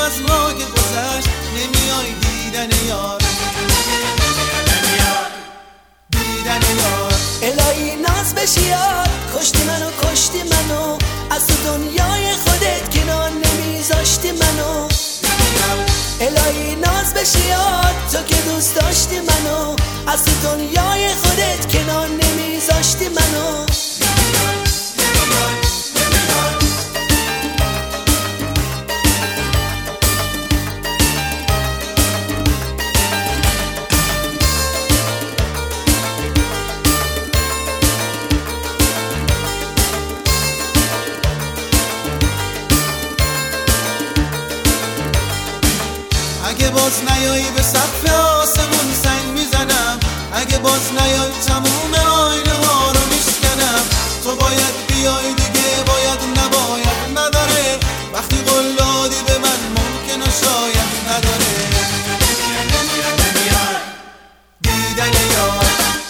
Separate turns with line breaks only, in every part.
از ما که گذشت نمیای دیدن یار، دیدن یار.
الهی ناز بشی یار، کشتی منو از تو دنیای خودت کنار نمیذاشتی منو. الهی ناز بشی یار، تو که دوست داشتی منو از تو دنیای خودت کنار نمیذاشتی منو.
اگه باز نیایی به سقف آسمون سنگ میزنم، اگه باز نیایی تموم آینه ها رو میشکنم. تو باید بیای دیگه، باید نباید نداره، وقتی قول دادی به من ممکنه شاید نداره. دیدن یار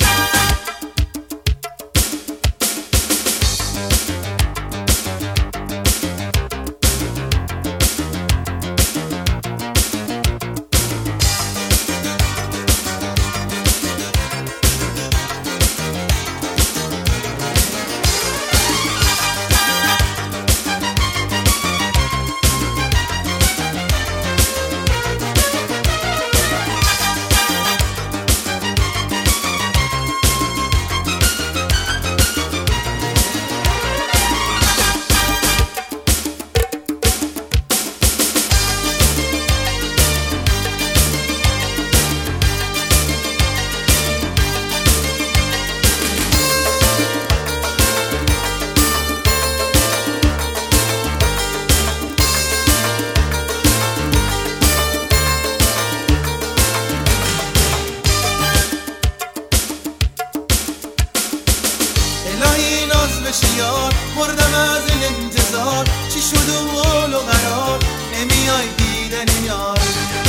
یار، مردم از این انتظار، چی شد و قول و قرار نمیای دیدن یار،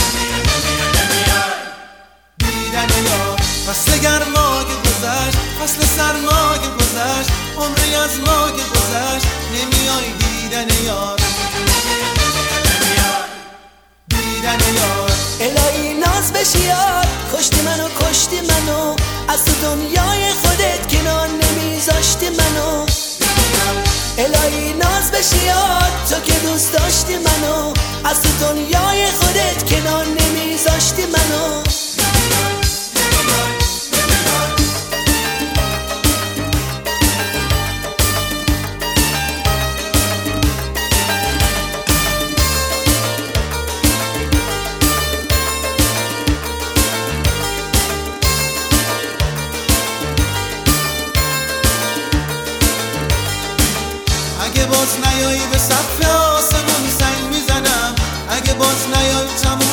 دیدن یار. فصل گرما که گذشت، فصل سرما که گذشت، عمری از ما که گذشت نمیای دیدن یار، دیدن یار.
الهی ناز بشی یار، کشتی منو از تو دنیای خودت کنار نمیذاشتی منو. الهی ناز بشی یار، تو که دوست داشتی منو از تو دنیای خودت کنار نمیذاشتی منو.
اگه باز نیایی به سقف آسمون سنگ میزنم، اگه باز نیایی تموم